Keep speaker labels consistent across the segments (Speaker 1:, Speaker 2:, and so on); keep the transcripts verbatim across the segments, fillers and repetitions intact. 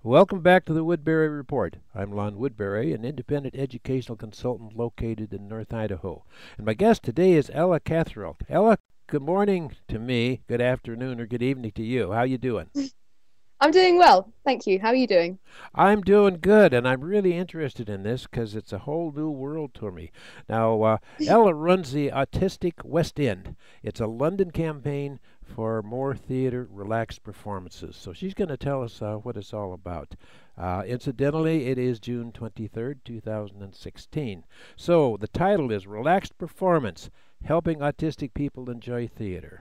Speaker 1: Welcome back to the Woodbury Report. I'm Lon Woodbury, an independent educational consultant located in North Idaho. And my guest today is Ella Catherall. Ella, good morning to me, good afternoon, or good evening to you. How you doing?
Speaker 2: I'm doing well, thank you. How are you doing?
Speaker 1: I'm doing good, and I'm really interested in this because it's a whole new world to me. Now, uh, Ella runs the Autistic West End. It's a London campaign for more theater relaxed performances. So she's going to tell us uh, what it's all about. Uh, incidentally, it is June twenty-third, two thousand sixteen. So the title is Relaxed Performance, Helping Autistic People Enjoy Theater.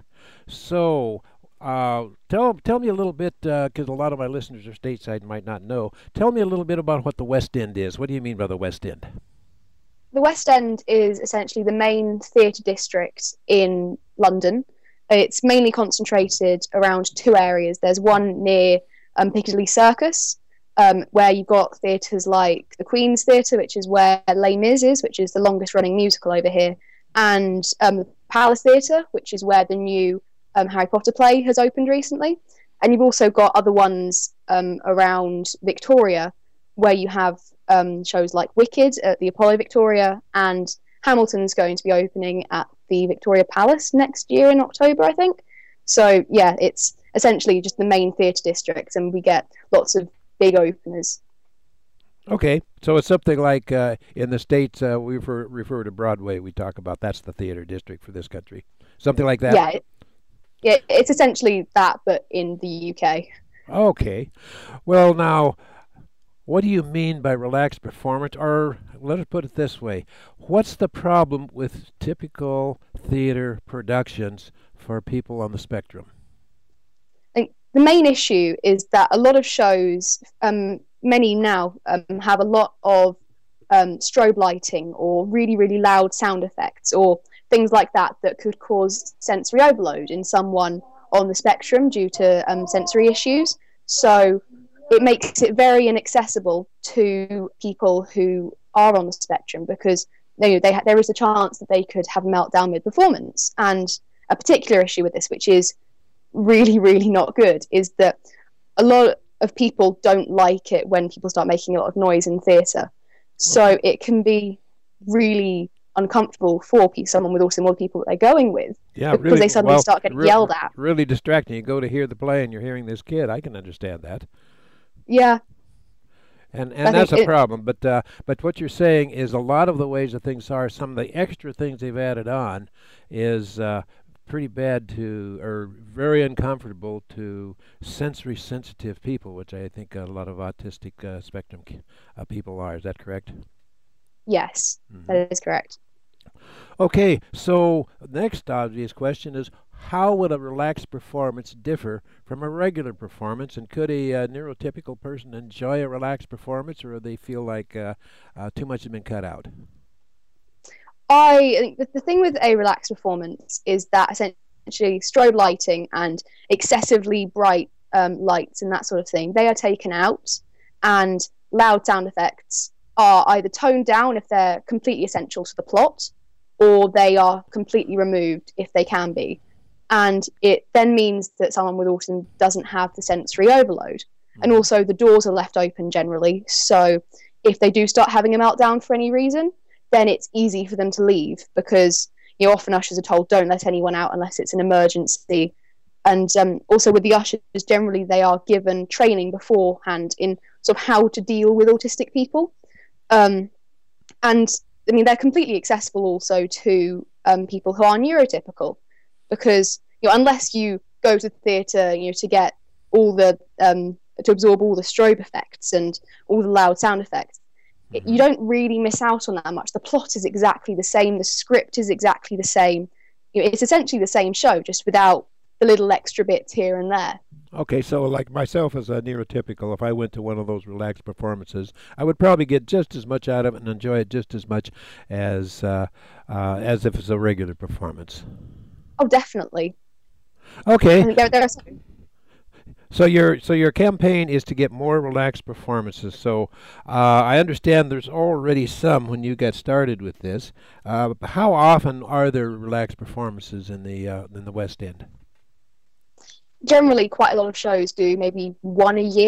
Speaker 1: So uh, tell tell me a little bit, because uh, a lot of my listeners are stateside and might not know. Tell me a little bit about what the West End is. What do you mean by the West End?
Speaker 2: The West End is essentially the main theatre district in London. It's mainly concentrated around two areas. There's one near um, Piccadilly Circus, um, where you've got theatres like the Queen's Theatre, which is where Les Mis is, which is the longest running musical over here, and um, the Palace Theatre, which is where the new um, Harry Potter play has opened recently. And you've also got other ones um, around Victoria, where you have um, shows like Wicked at the Apollo Victoria, and Hamilton's going to be opening at the Victoria Palace next year in October, I think. So, yeah, it's essentially just the main theatre district, and we get lots of big openers.
Speaker 1: Okay, so it's something like uh, in the States, uh, we refer, refer to Broadway, we talk about that's the theater district for this country. Something like that?
Speaker 2: Yeah, it, yeah, it's essentially that, but in the U K.
Speaker 1: Okay. Well, now, what do you mean by relaxed performance? Or let us put it this way. What's the problem with typical theater productions for people on the spectrum?
Speaker 2: I think the main issue is that a lot of shows, um, many now, um, have a lot of um, strobe lighting or really, really loud sound effects or things like that that could cause sensory overload in someone on the spectrum due to um, sensory issues. So it makes it very inaccessible to people who are on the spectrum because they, they, there is a chance that they could have a meltdown mid-performance. And a particular issue with this, which is really, really not good, is that a lot of people don't like it when people start making a lot of noise in theatre. So it can be really uncomfortable for people, someone with autism or the people that they're going with,
Speaker 1: Yeah,
Speaker 2: because
Speaker 1: really.
Speaker 2: they suddenly
Speaker 1: Well,
Speaker 2: start getting
Speaker 1: re-
Speaker 2: yelled at.
Speaker 1: really distracting. You go to hear the play and you're hearing this kid. I can understand that.
Speaker 2: Yeah,
Speaker 1: And
Speaker 2: I
Speaker 1: and that's
Speaker 2: think
Speaker 1: a
Speaker 2: it,
Speaker 1: problem. But uh, but what you're saying is a lot of the ways that things are, some of the extra things they've added on, is uh, pretty bad to or very uncomfortable to sensory sensitive people, which I think a lot of autistic uh, spectrum c- uh, people are. Is that correct?
Speaker 2: yes,
Speaker 1: Hmm.
Speaker 2: that is correct.
Speaker 1: Okay, so next obvious question is how would a relaxed performance differ from a regular performance? And could a uh, neurotypical person enjoy a relaxed performance, or do they feel like uh, uh, too much has been cut out?
Speaker 2: I think the, the thing with a relaxed performance is that essentially strobe lighting and excessively bright um, lights and that sort of thing, they are taken out, and loud sound effects are either toned down if they're completely essential to the plot, or they are completely removed if they can be. And it then means that someone with autism doesn't have the sensory overload. And
Speaker 1: Hmm.
Speaker 2: also the doors are left open generally, so if they do start having a meltdown for any reason, then it's easy for them to leave because, you know, often ushers are told don't let anyone out unless it's an emergency. And um, also with the ushers, generally they are given training beforehand in sort of how to deal with autistic people. Um, and I mean, they're completely accessible also to um, people who are neurotypical because, you know, unless you go to theatre, you know, to get all the um, to absorb all the strobe effects and all the loud sound effects, you
Speaker 1: Hmm.
Speaker 2: don't really miss out on that much. The plot is exactly the same. The script is exactly the same. You know, it's essentially the same show, just without the little extra bits here and there.
Speaker 1: Okay, so like myself as a neurotypical, if I went to one of those relaxed performances, I would probably get just as much out of it and enjoy it just as much as uh, uh, as if it's a regular performance.
Speaker 2: Oh, definitely. I
Speaker 1: Okay,
Speaker 2: think there, there are some,
Speaker 1: so your so your campaign is to get more relaxed performances. So uh, I understand there's already some when you got started with this. Uh, how often are there relaxed performances in the uh, in the West End?
Speaker 2: generally quite a lot of shows do maybe one a year.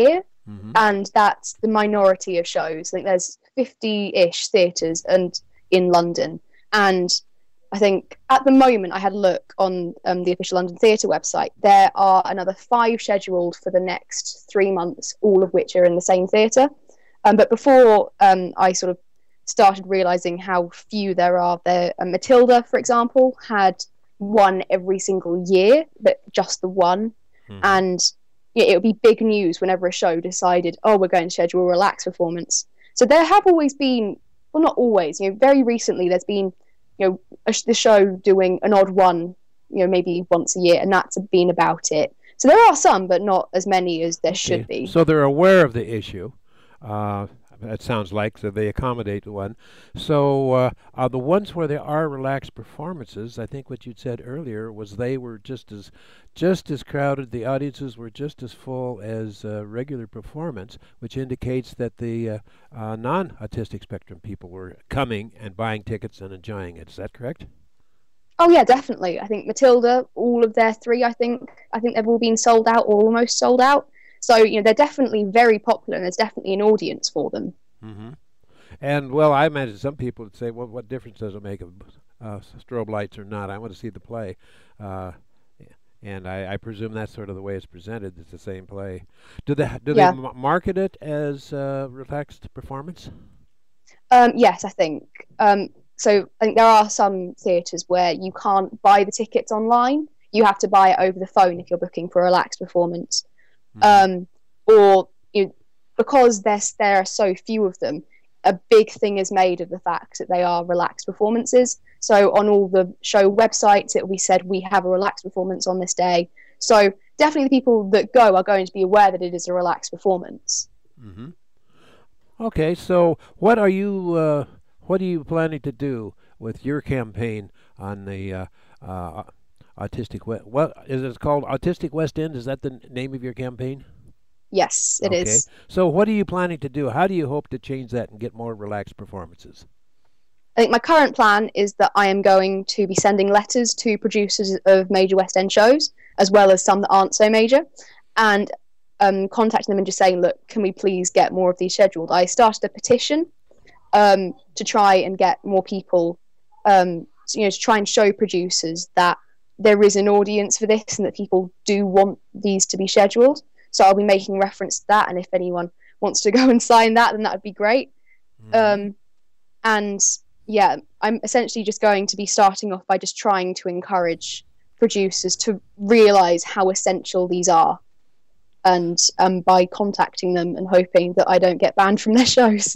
Speaker 1: Mm-hmm.
Speaker 2: and that's the minority of shows. I think there's fifty-ish theatres and in London, and I think at the moment, I had a look on um, the official London Theatre website. There are another five scheduled for the next three months, all of which are in the same theatre. Um, but before um, I sort of started realising how few there are, there, uh, Matilda, for example, had one every single year, but just the one. Mm-hmm. And yeah, it would be big news whenever a show decided, oh, we're going to schedule a relaxed performance. So there have always been, well, not always, you know, very recently there's been, you know, a, the show doing an odd one, you know, maybe once a year, and that's been about it. So there are some, but not as many as there okay. should be.
Speaker 1: So they're aware of the issue. Uh, it sounds like, so they accommodate one. So uh, uh, the ones where there are relaxed performances, I think what you'd said earlier was they were just as just as crowded, the audiences were just as full as uh, regular performance, which indicates that the uh, uh, non-autistic spectrum people were coming and buying tickets and enjoying it. Is that correct?
Speaker 2: Oh yeah, definitely. I think Matilda, all of their three, I think, I think they've all been sold out or almost sold out. So, you know, they're definitely very popular and there's definitely an audience for them.
Speaker 1: Mm-hmm. And, well, I imagine some people would say, well, what difference does it make of uh, strobe lights or not? I want to see the play. Uh, and I, I presume that's sort of the way it's presented. It's the same play. Do they, do
Speaker 2: yeah.
Speaker 1: they m- market it as uh, relaxed performance?
Speaker 2: Um, yes, I think. Um, so I think there are some theatres where you can't buy the tickets online. You have to buy it over the phone if you're booking for a relaxed performance. Um, or you know, because there's, there are so few of them, a big thing is made of the fact that they are relaxed performances. So on all the show websites, it will be said, we have a relaxed performance on this day. So definitely the people that go are going to be aware that it is a relaxed performance.
Speaker 1: Mm-hmm. Okay, so what are you uh, what are you planning to do with your campaign on the uh, uh, Autistic West? What is it called? Autistic West End? Is that the name of your campaign?
Speaker 2: Yes, it
Speaker 1: okay.
Speaker 2: is.
Speaker 1: So what are you planning to do? How do you hope to change that and get more relaxed performances?
Speaker 2: I think my current plan is that I am going to be sending letters to producers of major West End shows, as well as some that aren't so major, and um, contacting them and just saying, look, can we please get more of these scheduled? I started a petition um, to try and get more people, um, you know, to try and show producers that there is an audience for this and that people do want these to be scheduled. So I'll be making reference to that, and if anyone wants to go and sign that, then that would be great. Mm. Um, and yeah, I'm essentially just going to be starting off by just trying to encourage producers to realise how essential these are, and um, by contacting them and hoping that I don't get banned from their shows.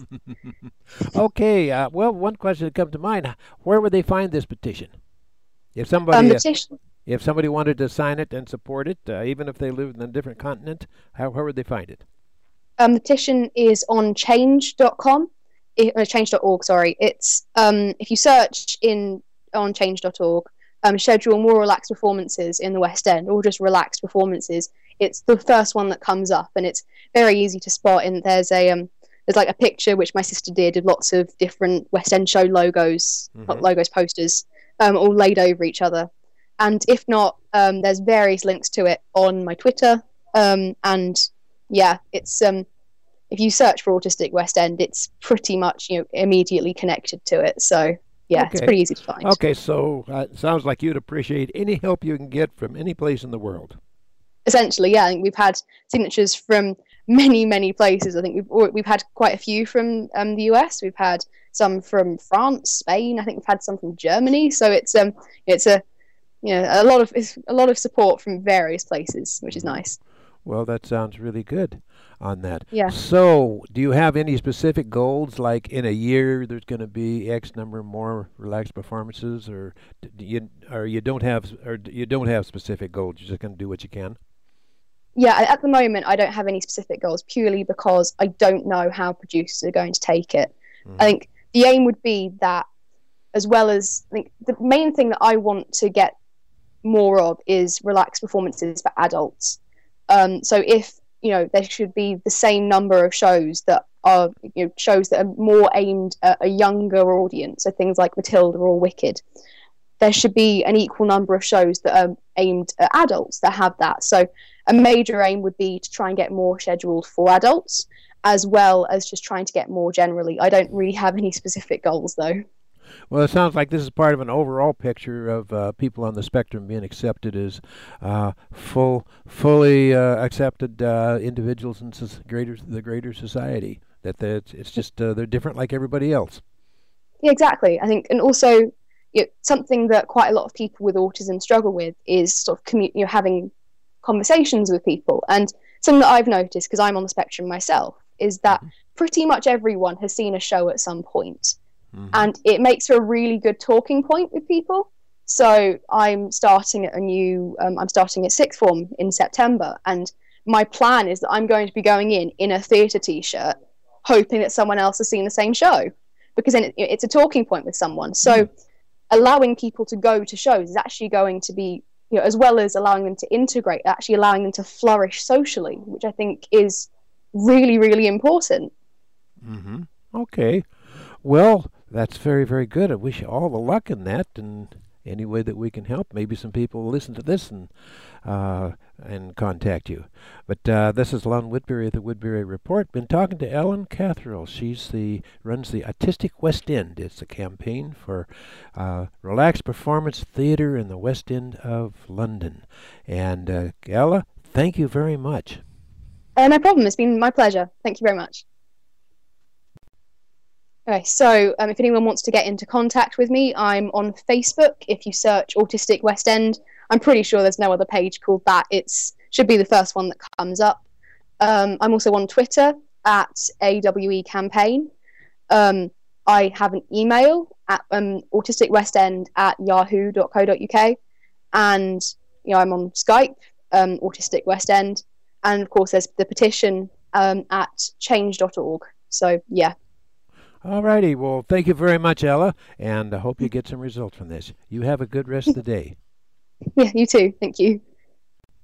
Speaker 1: Okay, uh, well, one question that comes to mind: where would they find this petition? If somebody,
Speaker 2: um, petition-
Speaker 1: uh, if somebody wanted to sign it and support it, uh, even if they lived in a different continent, how, how would they find it?
Speaker 2: Um, the petition is on change dot com, uh, change dot org, sorry. It's, um, if you search in on change dot org, um, schedule more relaxed performances in the West End, or just relaxed performances, it's the first one that comes up, and it's very easy to spot. And there's a um, there's like a picture which my sister did of lots of different West End show logos, mm-hmm. not logos, posters, um, all laid over each other. And if not, um, there's various links to it on my Twitter. Um, and yeah, it's um, if you search for Autistic West End, it's pretty much, you know, immediately connected to it. So yeah, okay. It's pretty easy to find.
Speaker 1: Okay, so uh, it sounds like you'd appreciate any help you can get from any place in the world.
Speaker 2: Essentially, yeah. I think we've had signatures from many, many places. I think we've we've had quite a few from um, the U S. We've had some from France, Spain. I think we've had some from Germany. So it's um, it's a you know a lot of it's a lot of support from various places, which is nice.
Speaker 1: Well, that sounds really good on that.
Speaker 2: Yeah.
Speaker 1: So, do you have any specific goals, like in a year there's going to be X number more relaxed performances, or do you or you don't have or you don't have specific goals? You're just going to do what you can.
Speaker 2: Yeah, at the moment I don't have any specific goals, purely because I don't know how producers are going to take it. Mm-hmm. I think the aim would be that, as well as I think the main thing that I want to get more of is relaxed performances for adults. Um, so if you know there should be the same number of shows that are you know shows that are more aimed at a younger audience, so things like Matilda or Wicked, there should be an equal number of shows that are aimed at adults that have that. So a major aim would be to try and get more scheduled for adults, as well as just trying to get more generally. I don't really have any specific goals, though.
Speaker 1: Well, it sounds like this is part of an overall picture of uh, people on the spectrum being accepted as uh, full, fully uh, accepted uh, individuals in greater, the greater society. That it's, it's just uh, they're different like everybody else.
Speaker 2: Yeah, exactly. I think, and also, you know, something that quite a lot of people with autism struggle with is sort of commu- you know, having conversations with people. And something that I've noticed, because I'm on the spectrum myself, is that mm-hmm. pretty much everyone has seen a show at some point. Mm-hmm. And it makes for a really good talking point with people. So I'm starting at a new, um, I'm starting at sixth form in September. And my plan is that I'm going to be going in in a theatre t-shirt, hoping that someone else has seen the same show. Because then it, it's a talking point with someone. So mm-hmm. allowing people to go to shows is actually going to be, you know, as well as allowing them to integrate, actually allowing them to flourish socially, which I think is really, really important.
Speaker 1: Mm-hmm. Okay. Well, that's very, very good. I wish you all the luck in that, and any way that we can help. Maybe some people will listen to this and uh, and contact you. But uh, this is Lon Woodbury of the Woodbury Report. Been talking to Ellen Catherall. She's the runs the Autistic West End. It's a campaign for uh, relaxed performance theatre in the West End of London. And uh, Ella, thank you very much.
Speaker 2: Uh, no problem. It's been my pleasure. Thank you very much. Okay, so um, if anyone wants to get into contact with me, I'm on Facebook. If you search Autistic West End, I'm pretty sure there's no other page called that. It's should be the first one that comes up. Um, I'm also on Twitter at A W E Campaign. Um, I have an email at um, autisticwestend at yahoo dot co dot uk, and you know I'm on Skype, um, Autistic West End, and of course there's the petition um, at change dot org. So yeah.
Speaker 1: All righty. Well, thank you very much, Ella, and I hope you get some results from this. You have a good rest of the day.
Speaker 2: Yeah, you too. Thank you.